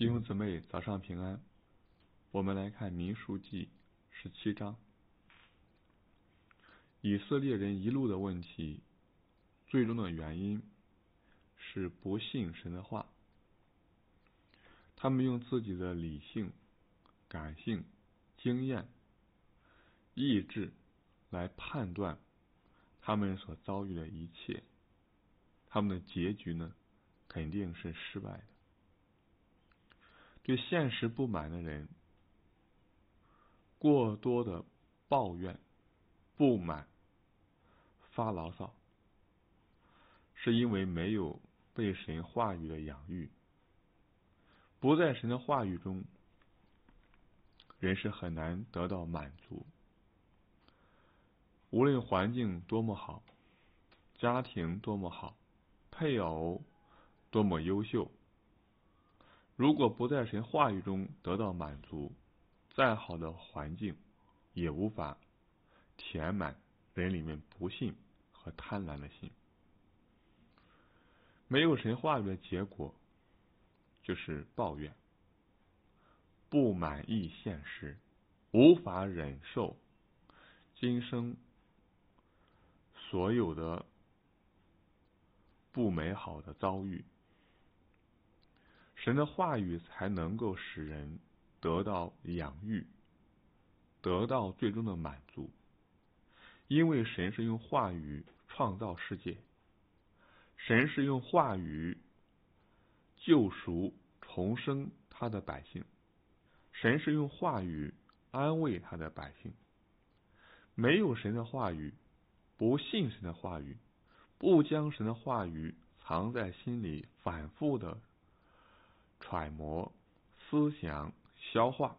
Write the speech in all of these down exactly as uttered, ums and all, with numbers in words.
弟兄姊妹，早上平安。我们来看民数记十七章。以色列人一路的问题，最终的原因是不信神的话。他们用自己的理性、感性、经验、意志来判断他们所遭遇的一切，他们的结局呢，肯定是失败的。对现实不满的人，过多的抱怨、不满、发牢骚，是因为没有被神话语的养育。不在神的话语中，人是很难得到满足。无论环境多么好，家庭多么好，配偶多么优秀，如果不在神话语中得到满足，再好的环境也无法填满人里面不信和贪婪的心。没有神话语的结果就是抱怨，不满意现实，无法忍受今生所有的不美好的遭遇。神的话语才能够使人得到养育，得到最终的满足。因为神是用话语创造世界，神是用话语救赎重生他的百姓，神是用话语安慰他的百姓。没有神的话语，不信神的话语，不将神的话语藏在心里反复的揣摩、思想、消化，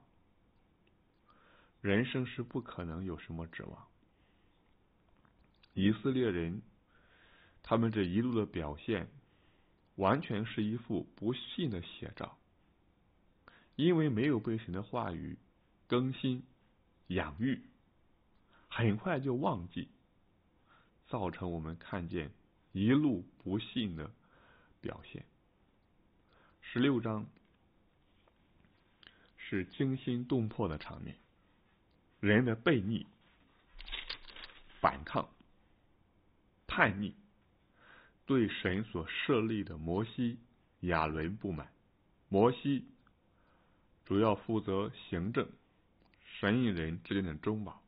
人生是不可能有什么指望。以色列人他们这一路的表现完全是一幅不信的写照，因为没有被神的话语更新养育，很快就忘记，造成我们看见一路不信的表现。十六章是惊心动魄的场面，人的悖逆、反抗、叛逆，对神所设立的摩西、亚伦不满。摩西主要负责行政，神与人之间的中保。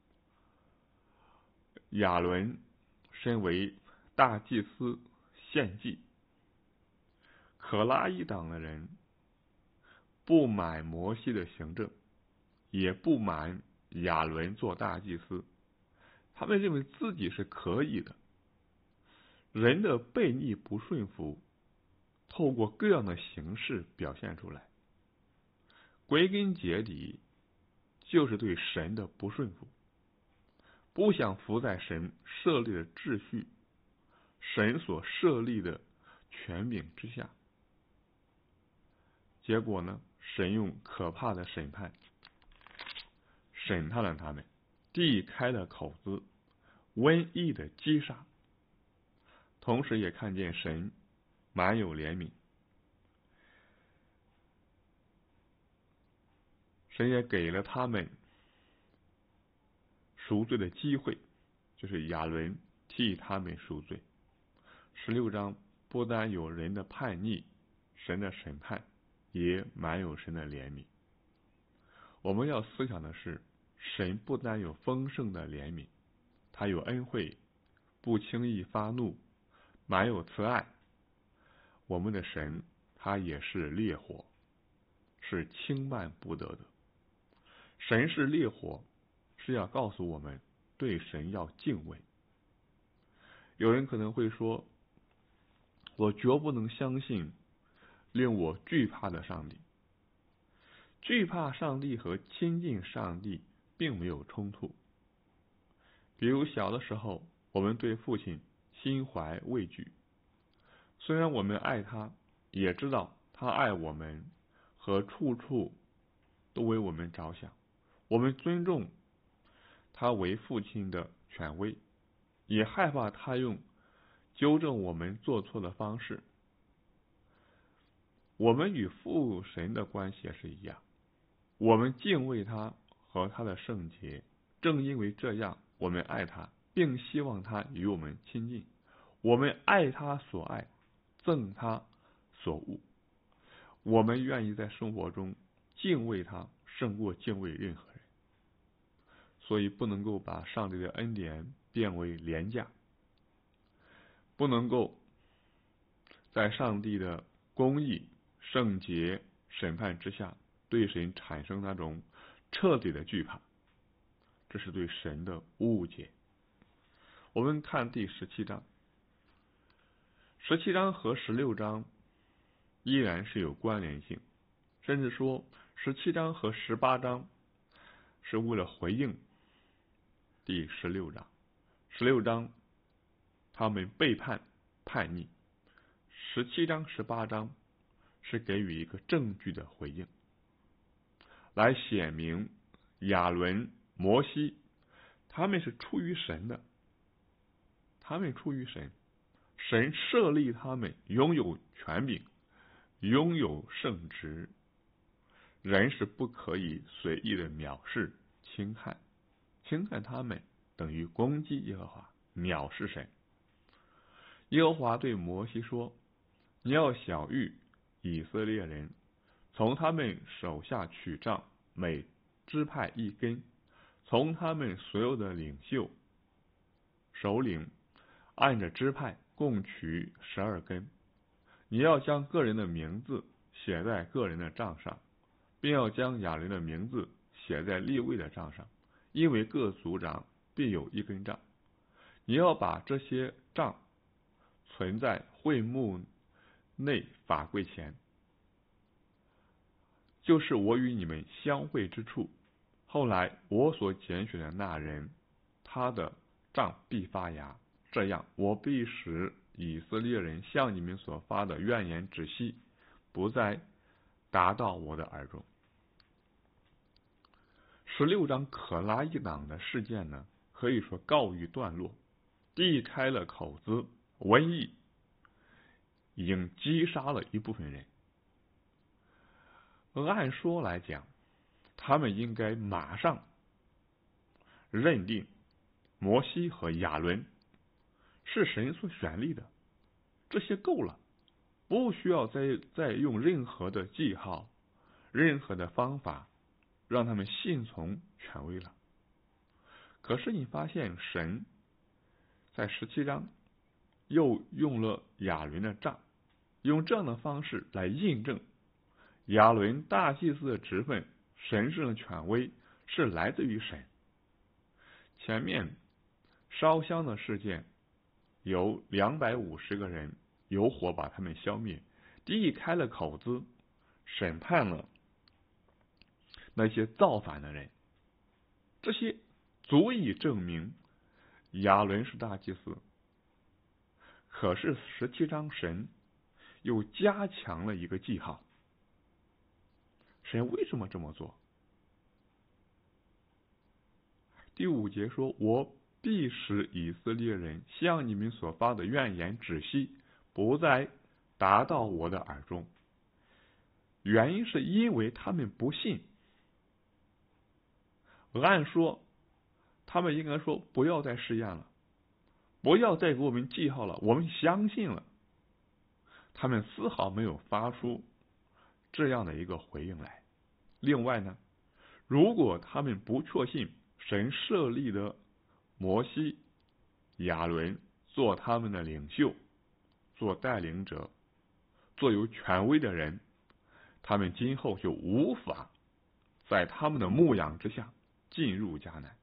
亚伦身为大祭司献祭。可拉一党的人不满摩西的行政，也不满亚伦做大祭司，他们认为自己是可以的。人的悖逆不顺服，透过各样的形式表现出来，归根结底就是对神的不顺服，不想服在神设立的秩序、神所设立的权柄之下。结果呢，神用可怕的审判审判了他们，地开了口子，瘟疫的击杀。同时也看见神满有怜悯，神也给了他们赎罪的机会，就是亚伦替他们赎罪。十六章不单有人的叛逆，神的审判也满有神的怜悯。我们要思想的是，神不单有丰盛的怜悯，他有恩惠，不轻易发怒，满有慈爱。我们的神他也是烈火，是轻慢不得的。神是烈火，是要告诉我们对神要敬畏。有人可能会说，我绝不能相信令我惧怕的上帝。惧怕上帝和亲近上帝并没有冲突。比如小的时候，我们对父亲心怀畏惧，虽然我们爱他，也知道他爱我们和处处都为我们着想，我们尊重他为父亲的权威，也害怕他用纠正我们做错的方式我们与父神的关系也是一样，我们敬畏他和他的圣洁，正因为这样，我们爱他，并希望他与我们亲近。我们爱他所爱，憎他所恶。我们愿意在生活中敬畏他，胜过敬畏任何人。所以不能够把上帝的恩典变为廉价，不能够在上帝的公义、圣洁、审判之下，对神产生那种彻底的惧怕，这是对神的误解。我们看第十七章，十七章和十六章依然是有关联性，甚至说十七章和十八章是为了回应第十六章。十六章他们背叛叛逆，十七章十八章是给予一个证据的回应，来显明亚伦、摩西他们是出于神的，他们出于神，神设立他们拥有权柄，拥有圣职，人是不可以随意的藐视、轻看，轻看他们等于攻击耶和华，藐视神。耶和华对摩西说：“你要晓谕以色列人，从他们手下取杖，每支派一根，从他们所有的领袖、首领按着支派共取十二根。你要将个人的名字写在个人的杖上，并要将亚伦的名字写在利未的杖上，因为各族长必有一根杖。你要把这些杖存在会幕内法柜前，就是我与你们相会之处。后来我所拣选的那人，他的杖必发芽，这样我必使以色列人向你们所发的怨言止息，不再达到我的耳中。”十六章可拉一党的事件呢，可以说告一段落，地开了口子，瘟疫已经击杀了一部分人。按说来讲，他们应该马上认定摩西和亚伦是神所选立的，这些够了，不需要再再用任何的记号、任何的方法让他们信从权威了。可是你发现神在十七章又用了亚伦的杖，用这样的方式来印证亚伦大祭司的职分、神圣的权威是来自于神。前面烧香的事件有两百五十个人，有火把他们消灭，地开了口子，审判了那些造反的人，这些足以证明亚伦是大祭司。可是十七章神又加强了一个记号，神为什么这么做？第五节说：“我必使以色列人向你们所发的怨言止息，不再达到我的耳中。”原因是因为他们不信。按说他们应该说不要再试验了，不要再给我们记号了，我们相信了。他们丝毫没有发出这样的一个回应来。另外呢，如果他们不确信神设立的摩西、亚伦做他们的领袖、做带领者、做有权威的人，他们今后就无法在他们的牧养之下进入迦南。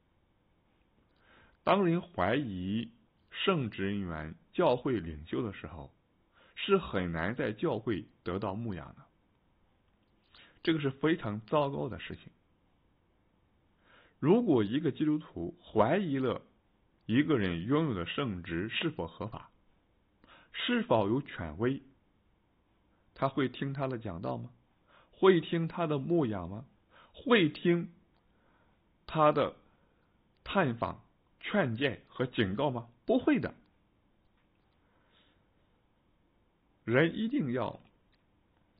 当人怀疑圣职人员、教会领袖的时候，是很难在教会得到牧养的，这个是非常糟糕的事情。如果一个基督徒怀疑了一个人拥有的圣职是否合法，是否有权威，他会听他的讲道吗？会听他的牧养吗？会听他的探访、劝诫和警告吗？不会的。人一定要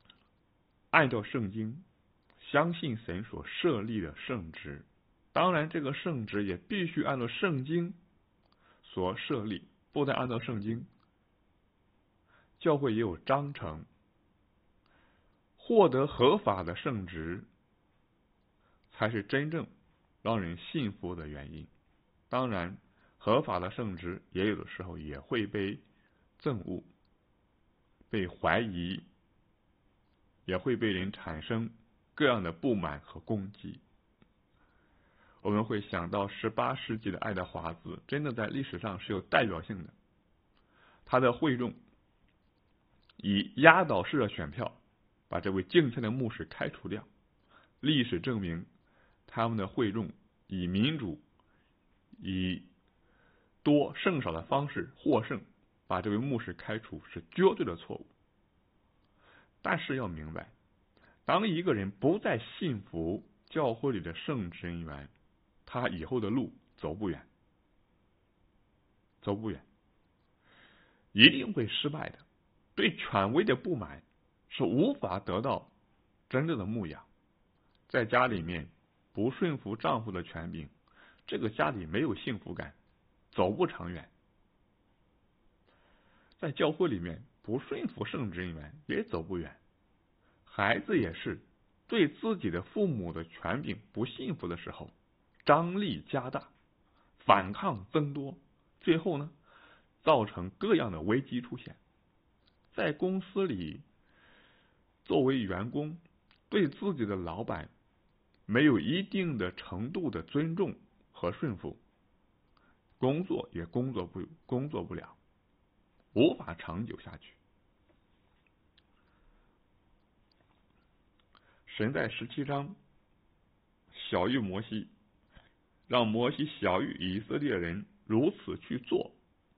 按照圣经，相信神所设立的圣职。当然，这个圣职也必须按照圣经所设立，不但按照圣经，教会也有章程。获得合法的圣职，才是真正让人信服的原因。当然，合法的圣职也有的时候也会被憎恶、被怀疑，也会被人产生各样的不满和攻击。我们会想到十八世纪的爱德华兹，真的在历史上是有代表性的。他的会众以压倒式的选票把这位敬虔的牧师开除掉。历史证明，他们的会众以民主、以多胜少的方式获胜，把这位牧师开除是绝对的错误。但是要明白，当一个人不再信服教会里的圣职人员，他以后的路走不远，走不远，一定会失败的。对权威的不满是无法得到真正的牧养。在家里面不顺服丈夫的权柄，这个家里没有幸福感，走不长远。在教会里面不顺服圣职人员，也走不远。孩子也是对自己的父母的权柄不信服的时候，张力加大，反抗增多，最后呢，造成各样的危机出现。在公司里，作为员工，对自己的老板没有一定的程度的尊重和顺服，工作也工作不工作不了，无法长久下去。神在十七章晓谕摩西，让摩西晓谕以色列人如此去做。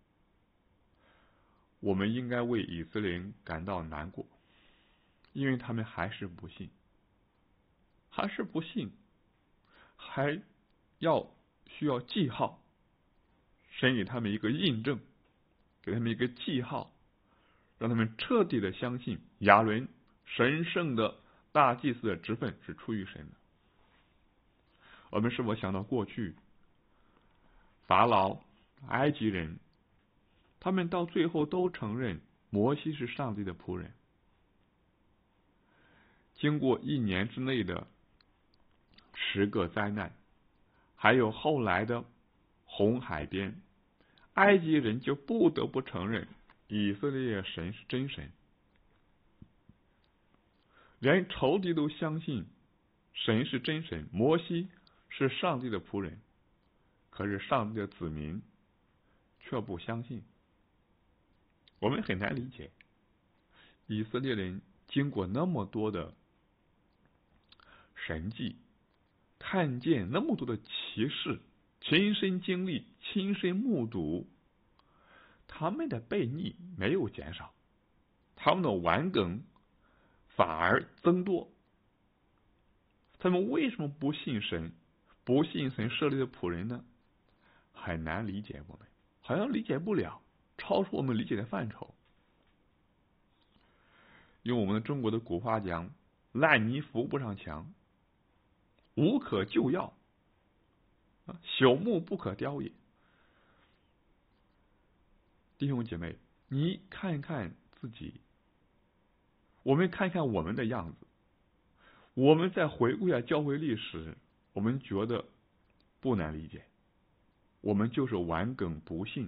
我们应该为以色列人感到难过，因为他们还是不信，还是不信，还要需要记号，神给他们一个印证，给他们一个记号，让他们彻底的相信亚伦神圣的大祭司的职分是出于神的。我们是否想到过去法老、埃及人，他们到最后都承认摩西是上帝的仆人。经过一年之内的十个灾难，还有后来的红海边，埃及人就不得不承认以色列神是真神，连仇敌都相信神是真神，摩西是上帝的仆人。可是上帝的子民却不相信。我们很难理解，以色列人经过那么多的神迹，看见那么多的奇事，亲身经历，亲身目睹，他们的悖逆没有减少，他们的顽梗反而增多。他们为什么不信神，不信神设立的仆人呢？很难理解，我们好像理解不了，超出我们理解的范畴。用我们的中国的古话讲，烂泥扶不上墙，无可救药，朽木不可雕也。弟兄姐妹，你看看自己，我们看看我们的样子，我们再回顾一下教会历史，我们觉得不难理解，我们就是顽梗不信。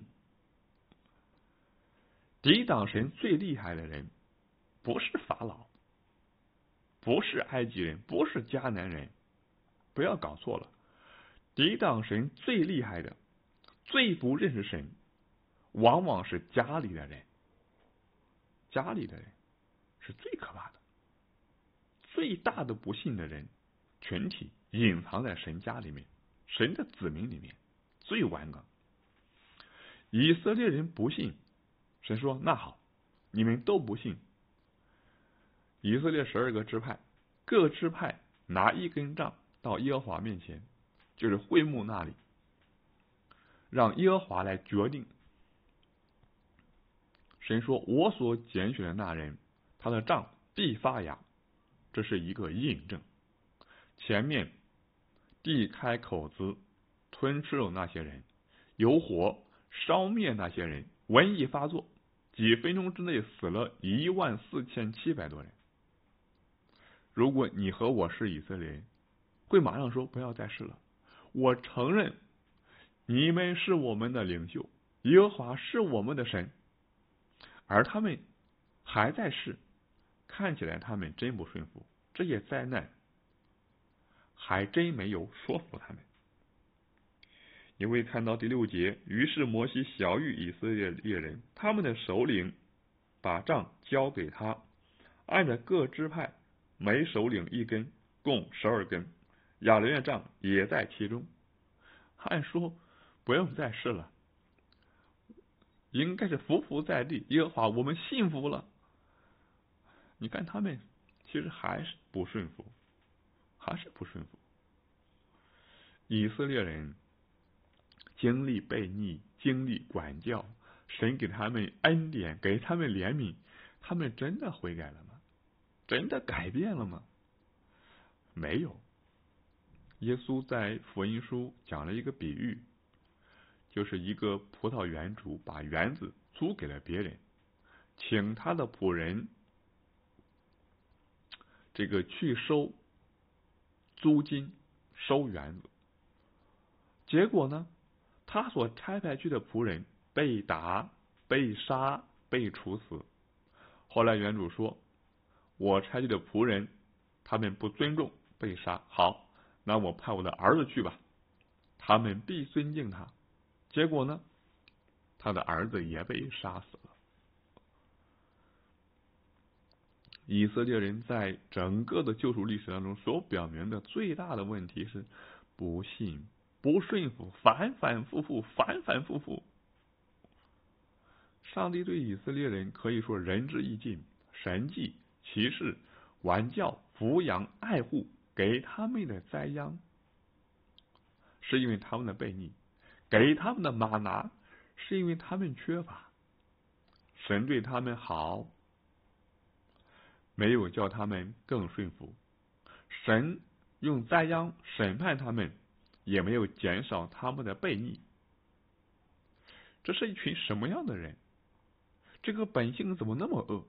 抵挡神最厉害的人，不是法老，不是埃及人，不是迦南人，不要搞错了。抵挡神最厉害的，最不认识神，往往是家里的人。家里的人是最可怕的，最大的不信的人群体隐藏在神家里面，神的子民里面最顽梗。以色列人不信，神说那好，你们都不信。以色列十二个支派，各支派拿一根杖到耶和华面前，就是会幕那里，让耶和华来决定。神说，我所拣选的那人，他的杖必发芽， 这是一个印证。前面地开口子吞吃了那些人，有火烧灭那些人，瘟疫发作，几分钟之内死了一万四千七百多人。如果你和我是以色列人，会马上说不要再试了，我承认你们是我们的领袖，耶和华是我们的神。而他们还在试，看起来他们真不顺服，这些灾难还真没有说服他们。你会看到第六节，于是摩西晓谕以色列人，他们的首领把杖交给他，按着各支派每首领一根，共十二根，亚伦的杖也在其中。按说不用再试了，应该是匍匐在地，耶和华我们信服了。你看他们其实还是不顺服，还是不顺服。以色列人经历悖逆，经历管教，神给他们恩典，给他们怜悯，他们真的悔改了吗？真的改变了吗？没有。耶稣在福音书讲了一个比喻，就是一个葡萄园主把园子租给了别人，请他的仆人这个去收租金，收园子。结果呢，他所差派去的仆人被打、被杀、被处死。后来园主说，我差去的仆人他们不尊重，被杀，好，那我派我的儿子去吧，他们必尊敬他。结果呢，他的儿子也被杀死了。以色列人在整个的救赎历史当中所表明的最大的问题是不信、不顺服，反反复复，反反复复。上帝对以色列人可以说仁至义尽，神迹、奇事、管教、抚养、爱护，给他们的灾殃是因为他们的悖逆，给他们的玛拿是因为他们缺乏。神对他们好，没有叫他们更顺服，神用灾殃审判他们，也没有减少他们的悖逆。这是一群什么样的人？这个本性怎么那么恶？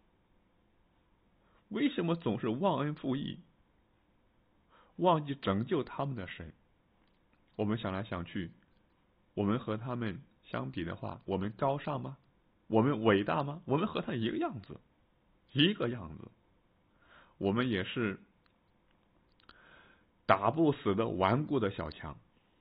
为什么总是忘恩负义，忘记拯救他们的神？我们想来想去，我们和他们相比的话，我们高尚吗？我们伟大吗？我们和他一个样子，一个样子。我们也是打不死的顽固的小强，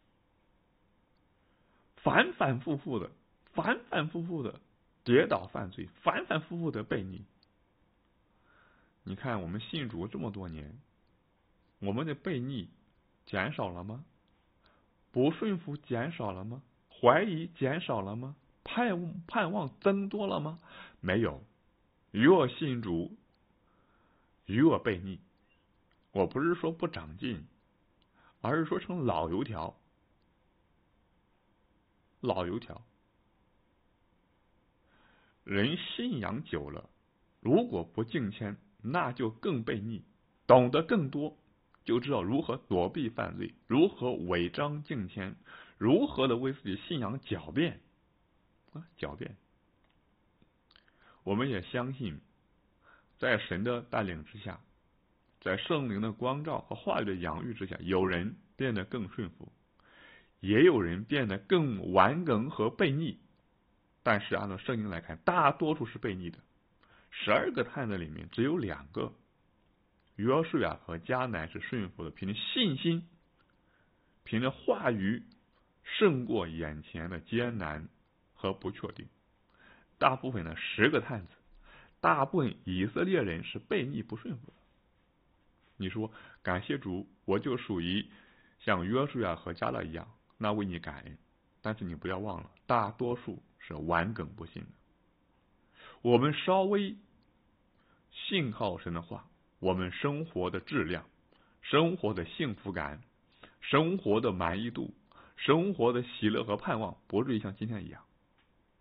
反反复复的，反反复复的跌倒犯罪，反反复复的悖逆。你看我们信主这么多年，我们的悖逆减少了吗？不顺服减少了吗？怀疑减少了吗？盼盼望增多了吗？没有。与我信主，与我悖逆。我不是说不长进，而是说成老油条。老油条。人信仰久了，如果不敬谦，那就更悖逆，懂得更多，就知道如何躲避犯罪，如何违章敬谦，如何的为自己信仰狡辩啊，狡辩。我们也相信，在神的带领之下，在圣灵的光照和话语的养育之下，有人变得更顺服，也有人变得更顽梗和悖逆。但是按照圣经来看，大多数是悖逆的。十二个探子里面只有两个，约书亚和迦南是顺服的，凭着信心，凭着话语胜过眼前的艰难和不确定。大部分的十个探子，大部分以色列人是悖逆不顺服的。你说感谢主，我就属于像约书亚和迦勒一样，那为你感恩。但是你不要忘了，大多数是顽梗不信的。我们稍微信靠神的话，我们生活的质量、生活的幸福感、生活的满意度、生活的喜乐和盼望，不至于像今天一样。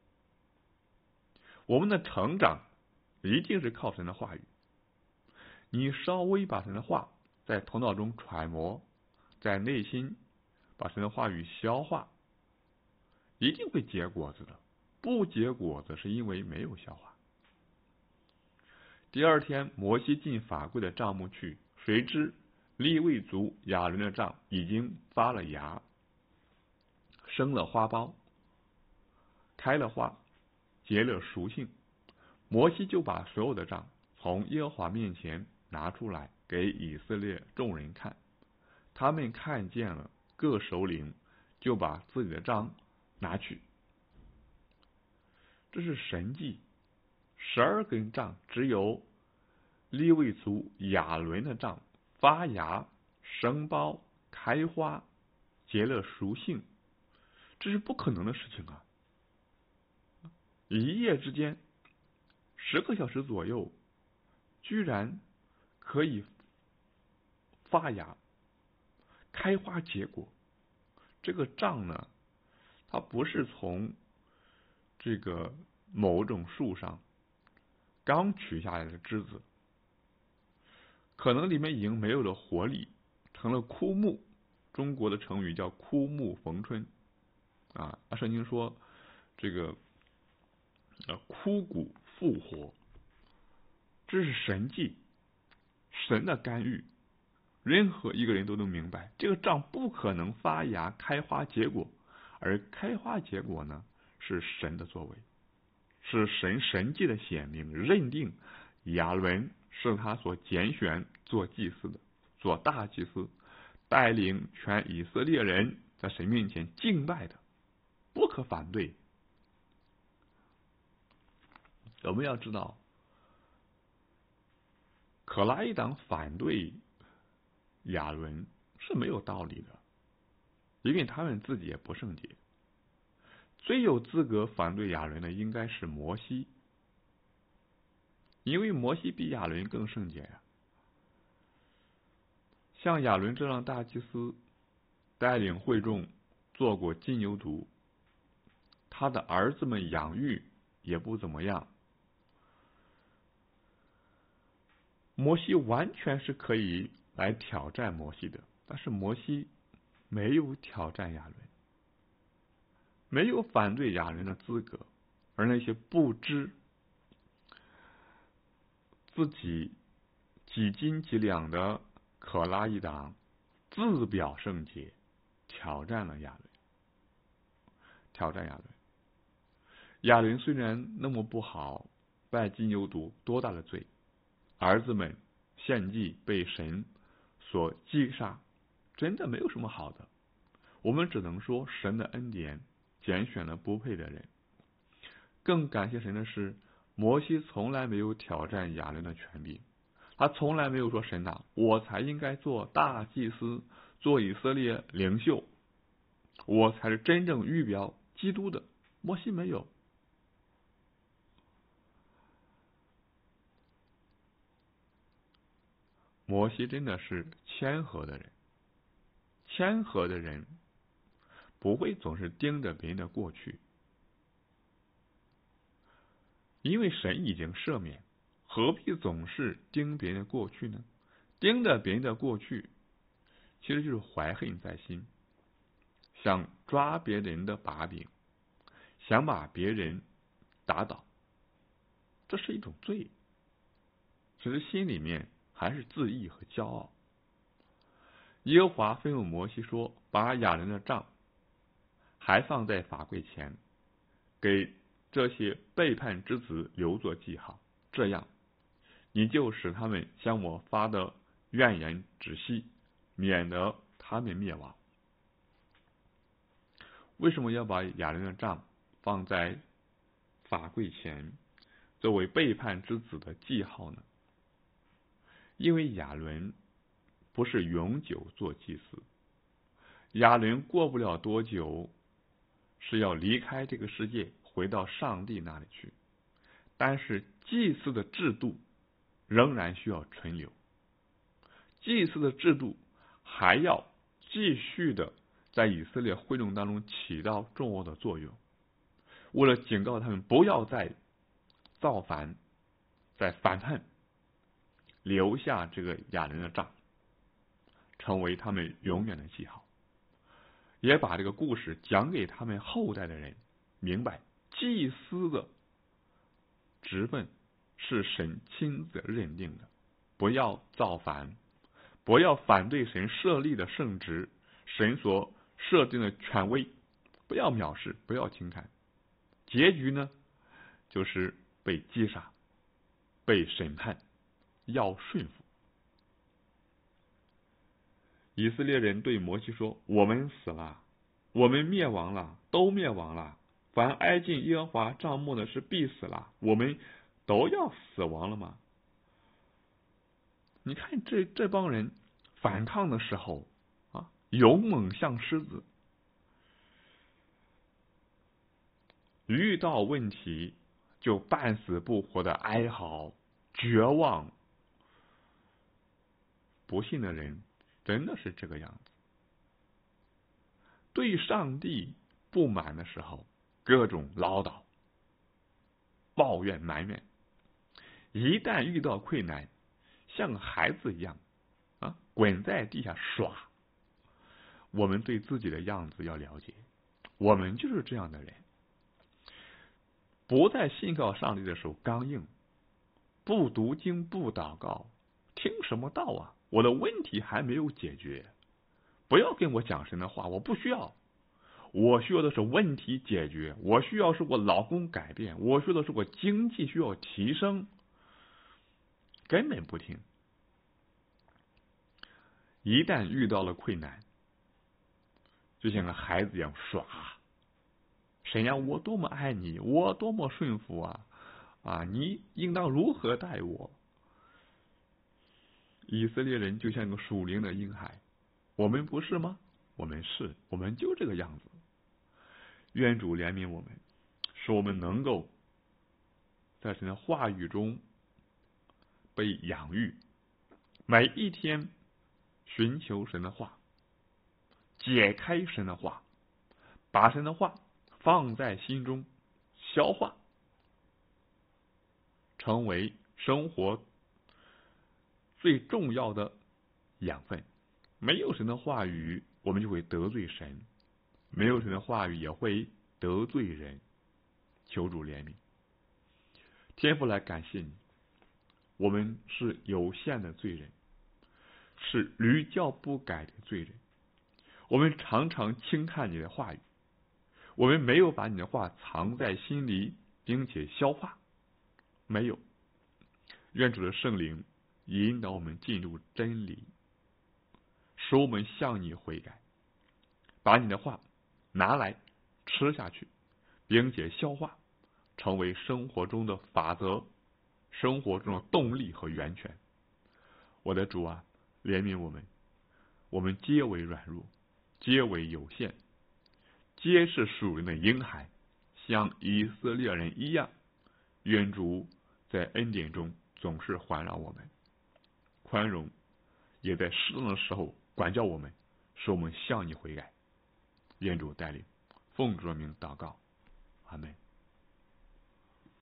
我们的成长一定是靠神的话语。 你稍微把神的话在头脑中揣摩，在内心把神的话语消化，一定会结果子的。不结果子是因为没有消化。第二天，摩西进法柜的帐幕去，谁知利未族亚伦的杖已经发了芽，生了花苞，开了花，结了熟杏。摩西就把所有的杖从耶和华面前拿出来给以色列众人看，他们看见了，各首领就把自己的杖拿去。这是神迹，十二根杖只有利未族亚伦的杖发芽、生苞、开花、结了熟杏，这是不可能的事情啊！一夜之间，十个小时左右，居然可以发芽、开花结果。这个杖呢，它不是从这个某种树上刚取下来的枝子，可能里面已经没有了活力，成了枯木。中国的成语叫枯木逢春啊，圣经说这个呃枯骨复活，这是神迹，神的干预。任何一个人都能明白，这个杖不可能发芽、开花结果，而开花结果呢，是神的作为，是神神迹的显明，认定亚伦是他所拣选做祭司的，做大祭司，带领全以色列人在神面前敬拜的，不可反对。我们要知道，可拉一党反对亚伦是没有道理的，因为他们自己也不圣洁。最有资格反对亚伦的应该是摩西，因为摩西比亚伦更圣洁呀。像亚伦这样大祭司带领会众做过金牛犊，他的儿子们养育也不怎么样，摩西完全是可以来挑战摩西的，但是摩西没有挑战亚伦，没有反对亚伦的资格，而那些不知自己几斤几两的可拉一党自表圣洁，挑战了亚伦，挑战亚伦。亚伦虽然那么不好，拜金牛犊多大的罪，儿子们献祭被神所击杀，真的没有什么好的。我们只能说神的恩典拣选了不配的人。更感谢神的是，摩西从来没有挑战亚伦的权柄，他从来没有说神啊，我才应该做大祭司，做以色列领袖，我才是真正预表基督的。摩西没有。摩西真的是谦和的人，谦和的人不会总是盯着别人的过去，因为神已经赦免，何必总是盯别人的过去呢？盯着别人的过去，其实就是怀恨在心，想抓别人的把柄，想把别人打倒，这是一种罪。其实心里面还是自义和骄傲。耶和华吩咐摩西说，把亚伦的杖还放在法柜前，给这些背叛之子留作记号，这样你就使他们向我发的怨言止息，免得他们灭亡。为什么要把亚伦的杖放在法柜前，作为背叛之子的记号呢？因为亚伦不是永久做祭司，亚伦过不了多久是要离开这个世界，回到上帝那里去。但是祭司的制度仍然需要存留，祭司的制度还要继续的在以色列会众当中起到重要的作用，为了警告他们不要再造反、再反叛， 留下这个亚伦的杖，成为他们永远的记号，也把这个故事讲给他们后代的人明白，祭司的职分是神亲自认定的，不要造反，不要反对神设立的圣职，神所设定的权威，不要藐视，不要轻看。结局呢，就是被击杀，被审判，要顺服。以色列人对摩西说：“我们死了，我们灭亡了，都灭亡了。凡挨近耶和华帐幕的是必死了，我们都要死亡了吗？”你看这这帮人反抗的时候啊，勇猛像狮子，遇到问题就半死不活的哀嚎、绝望。不信的人真的是这个样子。对上帝不满的时候，各种唠叨、抱怨、埋怨；一旦遇到困难，像孩子一样啊，滚在地下耍。我们对自己的样子要了解，我们就是这样的人。不在信靠上帝的时候刚硬，不读经不祷告，听什么道啊？我的问题还没有解决，不要跟我讲神的话，我不需要。我需要的是问题解决，我需要是我老公改变，我需要的是我经济需要提升，根本不听。一旦遇到了困难，就像个孩子一样耍。神呀，我多么爱你，我多么顺服啊！啊，你应当如何待我？以色列人就像个属灵的婴孩，我们不是吗？我们是，我们就这个样子。愿主怜悯我们，使我们能够在神的话语中被养育，每一天寻求神的话，解开神的话，把神的话放在心中消化，成为生活最重要的养分。没有神的话语，我们就会得罪神；没有神的话语，也会得罪人。求主怜悯，天父来感谢你。我们是有限的罪人，是屡教不改的罪人。我们常常轻看你的话语，我们没有把你的话藏在心里，并且消化。没有。愿主的圣灵引导我们进入真理，使我们向你悔改，把你的话拿来吃下去，并且消化，成为生活中的法则，生活中的动力和源泉。我的主啊，怜悯我们，我们皆为软弱，皆为有限，皆是属灵的婴孩，像以色列人一样。愿主在恩典中总是环绕我们，宽容，也在适当的时候管教我们，使我们向你悔改。愿主带领，奉主的名祷告，阿们。